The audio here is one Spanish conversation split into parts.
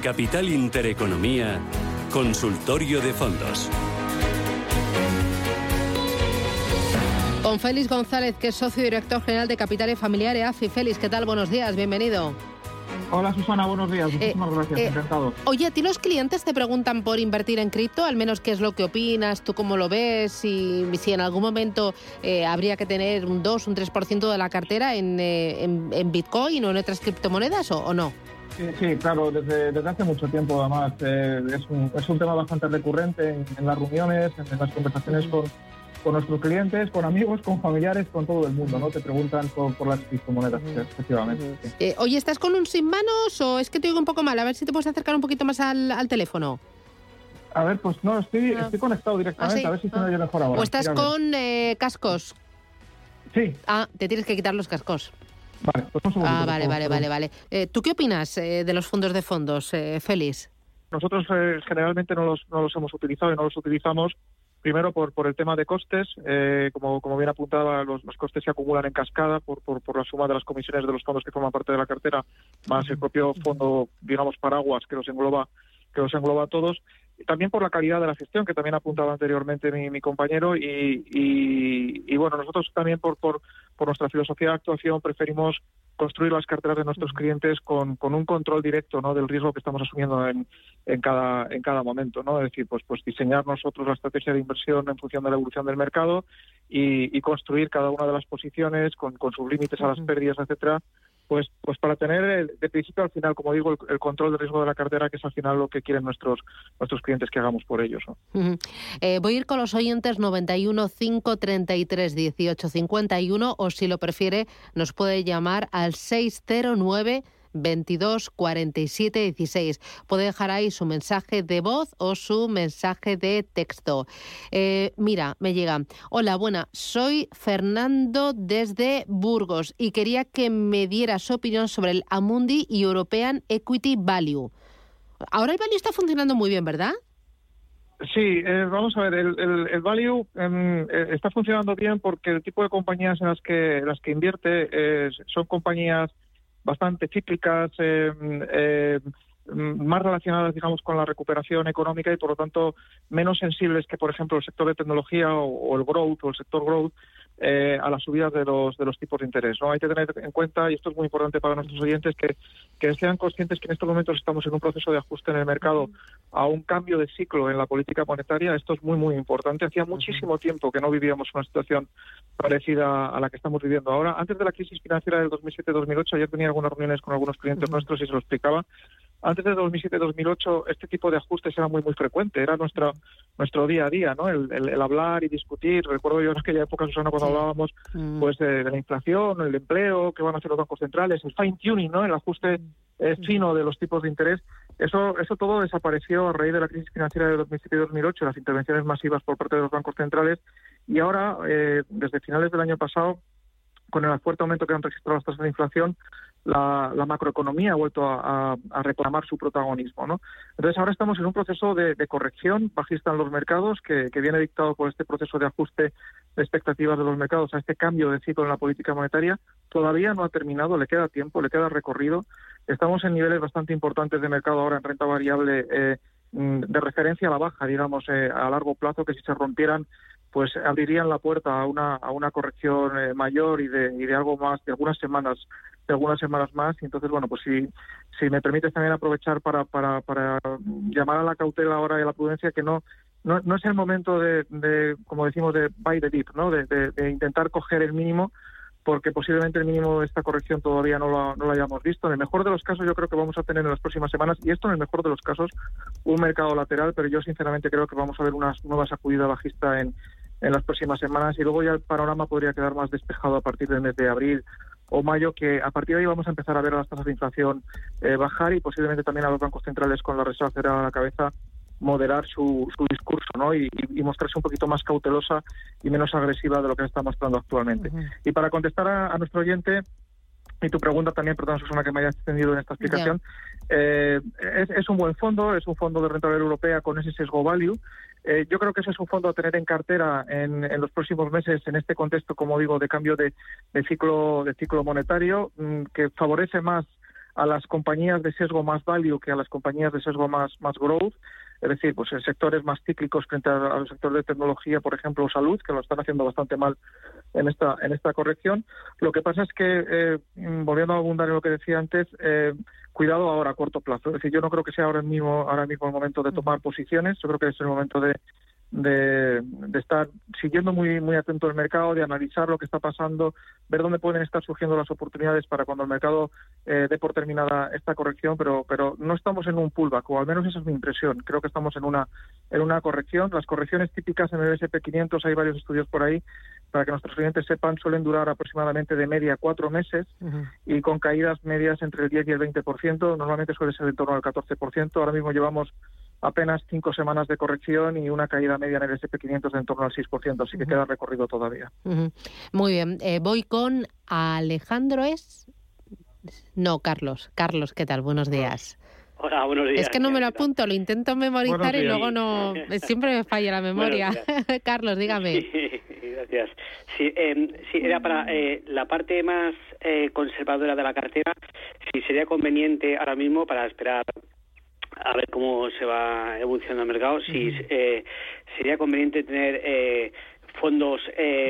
Capital Intereconomía, Consultorio de Fondos. Con Félix González, que es socio director general de Capital y Familiar EAFI. Félix, ¿qué tal? Buenos días, bienvenido. Hola Susana, buenos días, muchísimas gracias, encantado. Oye, ¿a ti los clientes te preguntan por invertir en cripto? Al menos, ¿qué es lo que opinas? ¿Tú cómo lo ves? Y si en algún momento habría que tener un 2, un 3% de la cartera en Bitcoin o en otras criptomonedas o no. Sí, claro, desde hace mucho tiempo además. Es un tema bastante recurrente en las reuniones, en las conversaciones con nuestros clientes, con amigos, con familiares, con todo el mundo, ¿no? Te preguntan por las criptomonedas, efectivamente. Sí. Oye, ¿estás con un sin manos o es que te oigo un poco mal? A ver si te puedes acercar un poquito más al teléfono. A ver, pues no, estoy conectado directamente, ¿sí? A ver si se me oye mejor ahora. ¿O estás con cascos? Sí. Te tienes que quitar los cascos. Vale, pues un segundo. Vale. ¿Tú qué opinas de los fondos de fondos, Félix? Nosotros generalmente no los hemos utilizado y no los utilizamos. Primero por el tema de costes, como bien apuntaba, los costes se acumulan en cascada por la suma de las comisiones de los fondos que forman parte de la cartera, más el propio fondo, digamos, paraguas que los engloba a todos. Y también por la calidad de la gestión, que también apuntaba anteriormente mi compañero, y bueno, nosotros también por nuestra filosofía de actuación preferimos construir las carteras de nuestros clientes con un control directo, ¿no?, del riesgo que estamos asumiendo en cada momento, ¿no? Es decir, pues diseñar nosotros la estrategia de inversión en función de la evolución del mercado y construir cada una de las posiciones con sus límites a las pérdidas, etcétera, pues para tener de principio al final, como digo, el control del riesgo de la cartera, que es al final lo que quieren nuestros clientes que hagamos por ellos, ¿no? Voy a ir con los oyentes 91 533 18 51, o si lo prefiere nos puede llamar al 609 22 47 16. Puede dejar ahí su mensaje de voz o su mensaje de texto. Mira, me llega: hola, buena, soy Fernando desde Burgos y quería que me diera su opinión sobre el Amundi y European Equity Value. Ahora el Value está funcionando muy bien, ¿verdad? Sí, vamos a ver, el value está funcionando bien porque el tipo de compañías en las que invierte son compañías bastante cíclicas, más relacionadas, digamos, con la recuperación económica y, por lo tanto, menos sensibles que, por ejemplo, el sector de tecnología o el growth o el sector growth a las subidas de los tipos de interés, ¿no? Hay que tener en cuenta, y esto es muy importante para nuestros oyentes, que sean conscientes que en estos momentos estamos en un proceso de ajuste en el mercado a un cambio de ciclo en la política monetaria. Esto es muy, muy importante. Hacía muchísimo tiempo que no vivíamos una situación parecida a la que estamos viviendo ahora. Antes de la crisis financiera del 2007-2008, ayer tenía algunas reuniones con algunos clientes nuestros y se lo explicaba. Antes de 2007-2008, este tipo de ajustes era muy, muy frecuente. Era nuestro día a día, ¿no? El hablar y discutir. Recuerdo yo en aquella época, Susana, cuando hablábamos pues de la inflación, el empleo, qué van a hacer los bancos centrales, el fine-tuning, ¿no?, el ajuste fino de los tipos de interés. Eso todo desapareció a raíz de la crisis financiera de 2007 y 2008, las intervenciones masivas por parte de los bancos centrales. Y ahora, desde finales del año pasado, con el fuerte aumento que han registrado las tasas de inflación, la macroeconomía ha vuelto a reclamar su protagonismo, ¿no? Entonces ahora estamos en un proceso de corrección bajista en los mercados que viene dictado por este proceso de ajuste de expectativas de los mercados a este cambio de ciclo en la política monetaria. Todavía no ha terminado, le queda tiempo, le queda recorrido. Estamos en niveles bastante importantes de mercado ahora en renta variable de referencia a la baja, digamos, a largo plazo, que si se rompieran pues abrirían la puerta a una corrección mayor y de algo más, de algunas semanas más. Y entonces, bueno, pues si me permites también aprovechar para llamar a la cautela ahora y a la prudencia, que no es el momento de como decimos, de buy the dip, ¿no?, de intentar coger el mínimo, porque posiblemente el mínimo de esta corrección todavía no lo hayamos visto. En el mejor de los casos yo creo que vamos a tener en las próximas semanas, y esto en el mejor de los casos, un mercado lateral, pero yo sinceramente creo que vamos a ver una nueva sacudida bajista en las próximas semanas, y luego ya el panorama podría quedar más despejado a partir del mes de abril o mayo, que a partir de ahí vamos a empezar a ver a las tasas de inflación bajar, y posiblemente también a los bancos centrales, con la Reserva Federal a la cabeza, moderar su discurso, ¿no?, y mostrarse un poquito más cautelosa y menos agresiva de lo que está mostrando actualmente. Y para contestar a nuestro oyente, y tu pregunta también, perdón, Susana, que me haya extendido en esta explicación, es un buen fondo, es un fondo de renta variable europea con ese sesgo value. Yo creo que ese es un fondo a tener en cartera en los próximos meses, en este contexto, como digo, de cambio de ciclo monetario, que favorece más a las compañías de sesgo más value que a las compañías de sesgo más growth. Es decir, pues en sectores más cíclicos frente al sector de tecnología, por ejemplo, o salud, que lo están haciendo bastante mal en esta corrección. Lo que pasa es que, volviendo a abundar en lo que decía antes, cuidado ahora a corto plazo. Es decir, yo no creo que sea ahora mismo el momento de tomar posiciones. Yo creo que es el momento de estar siguiendo muy atento el mercado, de analizar lo que está pasando, ver dónde pueden estar surgiendo las oportunidades para cuando el mercado dé por terminada esta corrección, pero no estamos en un pullback, o al menos esa es mi impresión. Creo que estamos en una corrección. Las correcciones típicas en el S&P 500, hay varios estudios por ahí, para que nuestros clientes sepan, suelen durar aproximadamente de media 4 meses, y con caídas medias entre el 10 y el 20%, normalmente suele ser en torno al 14%. Ahora mismo llevamos apenas 5 semanas de corrección y una caída media en el S&P 500 de en torno al 6%, así que queda recorrido todavía. Muy bien, voy con Alejandro, Carlos. Carlos, ¿qué tal? Buenos días. Hola, buenos días. Es que no me lo apunto, lo intento memorizar y luego no, siempre me falla la memoria. Carlos, dígame. Sí, gracias. Sí, era para la parte más conservadora de la cartera, si sería conveniente ahora mismo para esperar a ver cómo se va evolucionando el mercado, si sería conveniente tener fondos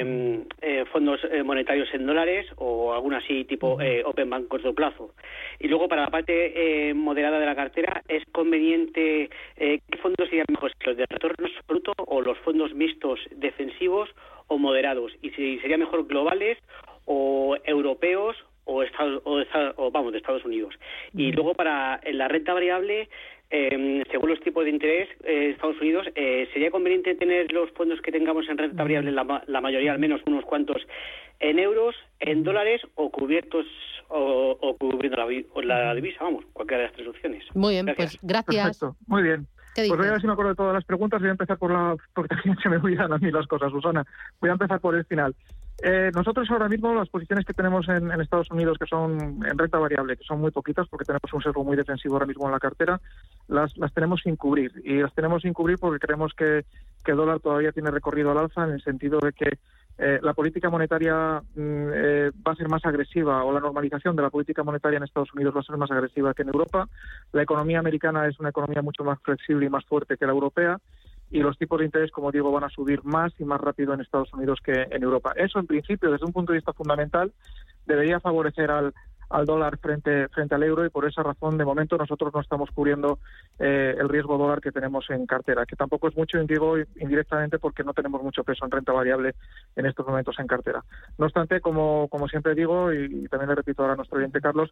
monetarios en dólares o algún así tipo Open Bank corto plazo. Y luego para la parte moderada de la cartera, ¿es conveniente qué fondos serían mejores, los de retorno absoluto o los fondos mixtos defensivos o moderados? Y si sería mejor globales o europeos o de Estados Unidos. Y luego para la renta variable, según los tipos de interés Estados Unidos, ¿sería conveniente tener los fondos que tengamos en renta variable, la mayoría, al menos unos cuantos, en euros, en dólares o cubiertos o cubriendo la divisa? Vamos, cualquiera de las tres opciones. Muy bien, gracias. Pues gracias. Perfecto, muy bien. Pues voy a ver si me acuerdo de todas las preguntas. Voy a empezar porque también se me olvidan a mí las cosas, Susana. Voy a empezar por el final. Nosotros ahora mismo las posiciones que tenemos en Estados Unidos, que son en renta variable, que son muy poquitas porque tenemos un sesgo muy defensivo ahora mismo en la cartera, las tenemos sin cubrir. Y las tenemos sin cubrir porque creemos que el dólar todavía tiene recorrido al alza, en el sentido de que la política monetaria va a ser más agresiva, o la normalización de la política monetaria en Estados Unidos va a ser más agresiva que en Europa. La economía americana es una economía mucho más flexible y más fuerte que la europea, y los tipos de interés, como digo, van a subir más y más rápido en Estados Unidos que en Europa. Eso, en principio, desde un punto de vista fundamental, debería favorecer al dólar frente al euro, y por esa razón, de momento, nosotros no estamos cubriendo el riesgo dólar que tenemos en cartera, que tampoco es mucho, digo indirectamente, porque no tenemos mucho peso en renta variable en estos momentos en cartera. No obstante, como siempre digo, y también le repito ahora a nuestro oyente Carlos,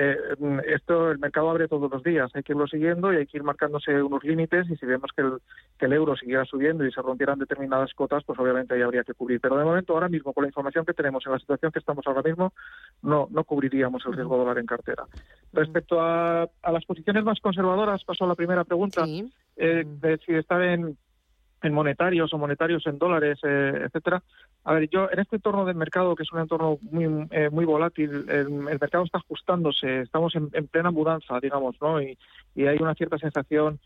el mercado abre todos los días, hay que irlo siguiendo y hay que ir marcándose unos límites, y si vemos que el euro siguiera subiendo y se rompieran determinadas cotas, pues obviamente ahí habría que cubrir. Pero de momento, ahora mismo, con la información que tenemos, en la situación que estamos ahora mismo, no cubriríamos el riesgo dólar en cartera. Respecto a las posiciones más conservadoras, paso a la primera pregunta, de si estar en monetarios o monetarios en dólares, etcétera. A ver, yo en este entorno del mercado, que es un entorno muy volátil, el mercado está ajustándose, estamos en plena mudanza, digamos, ¿no? Y hay una cierta sensación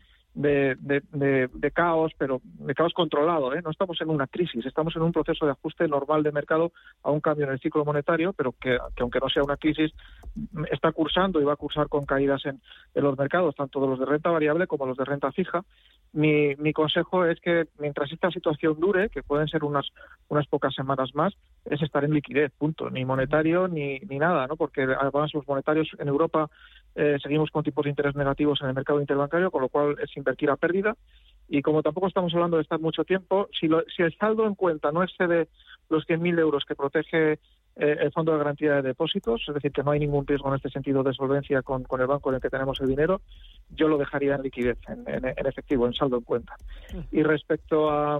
de caos, pero de caos controlado, ¿eh? No estamos en una crisis, estamos en un proceso de ajuste normal de mercado a un cambio en el ciclo monetario, pero que aunque no sea una crisis, está cursando y va a cursar con caídas en los mercados, tanto de los de renta variable como los de renta fija. Mi consejo es que mientras esta situación dure, que pueden ser unas pocas semanas más, es estar en liquidez, punto, ni monetario ni nada, ¿no? Porque además los monetarios en Europa seguimos con tipos de interés negativos en el mercado interbancario, con lo cual es invertir a pérdida, y como tampoco estamos hablando de estar mucho tiempo, si el saldo en cuenta no excede los 100.000 euros que protege el Fondo de Garantía de Depósitos, es decir, que no hay ningún riesgo en este sentido de solvencia con el banco en el que tenemos el dinero, yo lo dejaría en liquidez, en efectivo, en saldo en cuenta. Y respecto a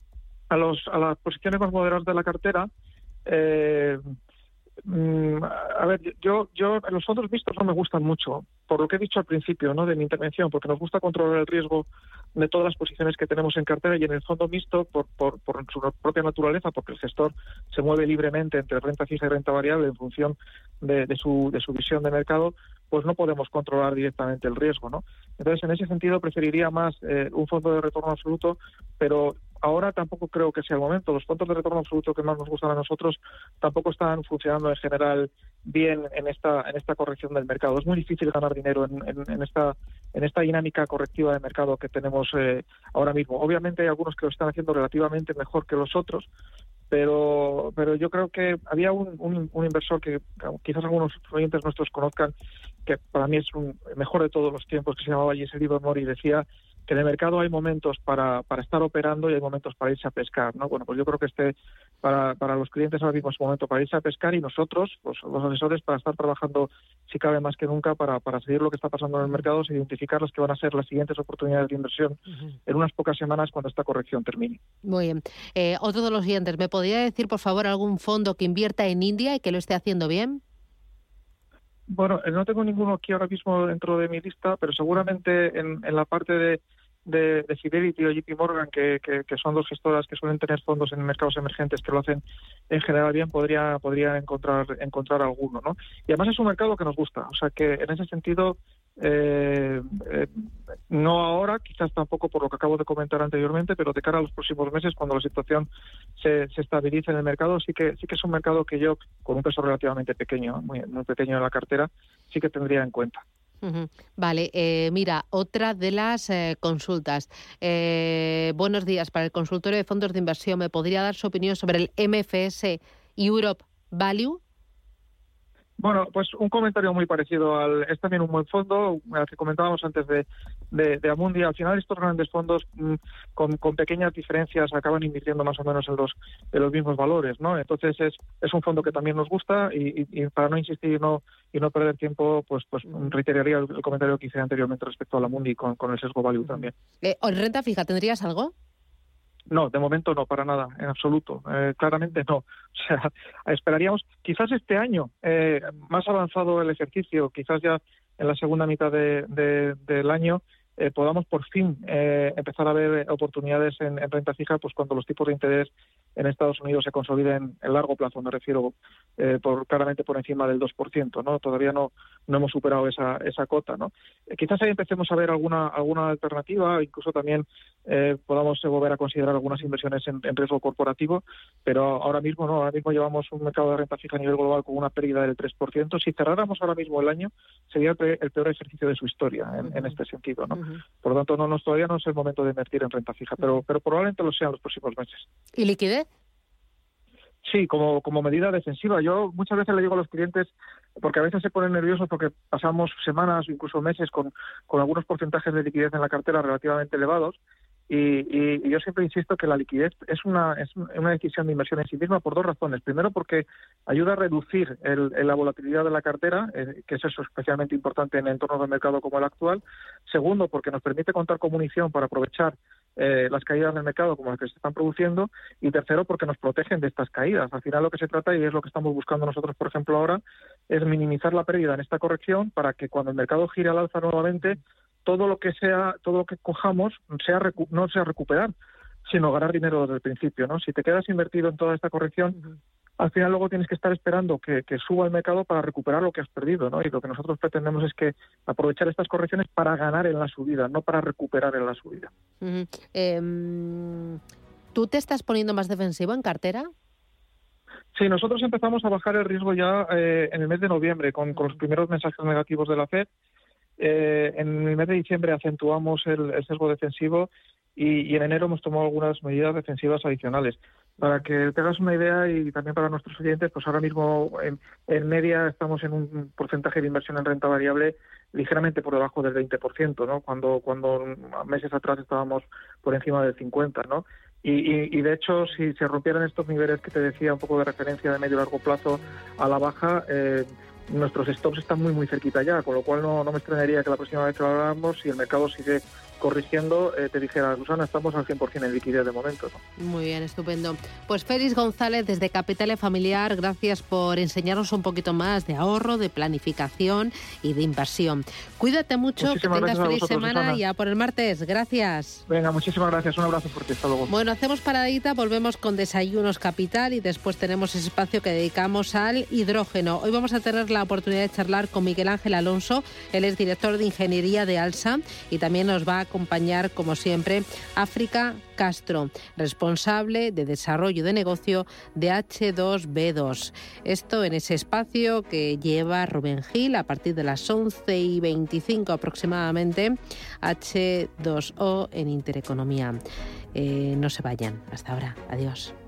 las posiciones más moderadas de la cartera, a ver, yo los fondos mixtos no me gustan mucho, por lo que he dicho al principio, ¿no?, de mi intervención, porque nos gusta controlar el riesgo de todas las posiciones que tenemos en cartera, y en el fondo mixto, por su propia naturaleza, porque el gestor se mueve libremente entre renta fija y renta variable en función de su visión de mercado, pues no podemos controlar directamente el riesgo, ¿no? Entonces, en ese sentido, preferiría más un fondo de retorno absoluto, pero ahora tampoco creo que sea el momento. Los fondos de retorno absoluto que más nos gustan a nosotros tampoco están funcionando en general bien en esta corrección del mercado. Es muy difícil ganar dinero en esta dinámica correctiva de mercado que tenemos ahora mismo. Obviamente hay algunos que lo están haciendo relativamente mejor que los otros, pero yo creo que había un inversor que quizás algunos oyentes nuestros conozcan, que para mí es un mejor de todos los tiempos, que se llamaba Giselle Mori, y decía que en el mercado hay momentos para estar operando y hay momentos para irse a pescar, ¿no? Bueno, pues yo creo que para los clientes ahora mismo es un momento para irse a pescar, y nosotros, los asesores, para estar trabajando, si cabe más que nunca, para seguir lo que está pasando en el mercado, identificar las que van a ser las siguientes oportunidades de inversión en unas pocas semanas cuando esta corrección termine. Muy bien. Otro de los siguientes, ¿me podría decir, por favor, algún fondo que invierta en India y que lo esté haciendo bien? Bueno, no tengo ninguno aquí ahora mismo dentro de mi lista, pero seguramente en la parte de Fidelity o JP Morgan, que son dos gestoras que suelen tener fondos en mercados emergentes que lo hacen en general bien, podría encontrar alguno, ¿no? Y además es un mercado que nos gusta, o sea que en ese sentido no ahora, quizás tampoco por lo que acabo de comentar anteriormente, pero de cara a los próximos meses, cuando la situación se estabilice en el mercado, sí que es un mercado que yo, con un peso relativamente pequeño, muy pequeño en la cartera, sí que tendría en cuenta. Vale, mira, otra de las consultas. Buenos días, para el consultorio de fondos de inversión, ¿me podría dar su opinión sobre el MFS Europe Value? Bueno, pues un comentario muy parecido es también un buen fondo, al que comentábamos antes de Amundi. Al final estos grandes fondos con pequeñas diferencias acaban invirtiendo más o menos en los mismos valores, ¿no? Entonces es un fondo que también nos gusta, y para no insistir y no perder tiempo, pues reiteraría el comentario que hice anteriormente respecto a Amundi con el sesgo value también. ¿En renta fija tendrías algo? No, de momento no, para nada, en absoluto. Claramente no. O sea, esperaríamos, quizás este año, más avanzado el ejercicio, quizás ya en la segunda mitad del año, podamos por fin empezar a ver oportunidades en renta fija, pues cuando los tipos de interés en Estados Unidos se consoliden en largo plazo, me refiero claramente por encima del 2%, ¿no? Todavía no hemos superado esa cota, ¿no? Quizás ahí empecemos a ver alguna alternativa, incluso también podamos volver a considerar algunas inversiones en riesgo corporativo, pero ahora mismo no. Ahora mismo llevamos un mercado de renta fija a nivel global con una pérdida del 3%. Si cerráramos ahora mismo el año, sería el peor ejercicio de su historia en este sentido, ¿no? Por lo tanto, todavía no es el momento de invertir en renta fija, pero probablemente lo sea en los próximos meses. ¿Y liquidez? Sí, como medida defensiva. Yo muchas veces le digo a los clientes, porque a veces se ponen nerviosos porque pasamos semanas o incluso meses con algunos porcentajes de liquidez en la cartera relativamente elevados, y yo siempre insisto que la liquidez es una decisión de inversión en sí misma por dos razones. Primero, porque ayuda a reducir la volatilidad de la cartera, que es eso especialmente importante en entornos de mercado como el actual. Segundo, porque nos permite contar con munición para aprovechar las caídas del mercado como las que se están produciendo. Y tercero, porque nos protegen de estas caídas. Al final lo que se trata, y es lo que estamos buscando nosotros, por ejemplo, ahora, es minimizar la pérdida en esta corrección para que cuando el mercado gire al alza nuevamente, todo lo que cojamos no sea recuperar, sino ganar dinero desde el principio, ¿no? Si te quedas invertido en toda esta corrección, al final luego tienes que estar esperando que suba el mercado para recuperar lo que has perdido, ¿no? Y lo que nosotros pretendemos es que aprovechar estas correcciones para ganar en la subida, no para recuperar en la subida. ¿Tú te estás poniendo más defensivo en cartera? Sí, nosotros empezamos a bajar el riesgo ya en el mes de noviembre con los primeros mensajes negativos de la FED. En el mes de diciembre acentuamos el sesgo defensivo y en enero hemos tomado algunas medidas defensivas adicionales. Para que te hagas una idea, y también para nuestros oyentes, pues ahora mismo en media estamos en un porcentaje de inversión en renta variable ligeramente por debajo del 20%, ¿no? Cuando meses atrás estábamos por encima del 50%, ¿no? Y de hecho, si se rompieran estos niveles que te decía, un poco de referencia de medio y largo plazo a la baja, nuestros stops están muy muy cerquita ya, con lo cual no me extrañaría que la próxima vez que lo hagamos, si el mercado sigue corrigiendo, te dijera, Susana, estamos al 100% en liquidez de momento, ¿no? Muy bien, estupendo. Pues Félix González, desde Capital Familiar, gracias por enseñarnos un poquito más de ahorro, de planificación y de inversión. Cuídate mucho, muchísimas que tengas feliz semana, Susana. ya por el martes. Gracias. Venga, muchísimas gracias, un abrazo fuerte, hasta luego. Bueno, hacemos paradita, volvemos con Desayunos Capital y después tenemos ese espacio que dedicamos al hidrógeno. Hoy vamos a tener la oportunidad de charlar con Miguel Ángel Alonso, él es director de Ingeniería de ALSA y también nos va a acompañar, como siempre, África Castro, responsable de desarrollo de negocio de H2B2. Esto en ese espacio que lleva Rubén Gil a partir de las 11:25 aproximadamente, H2O en Intereconomía. No se vayan. Hasta ahora. Adiós.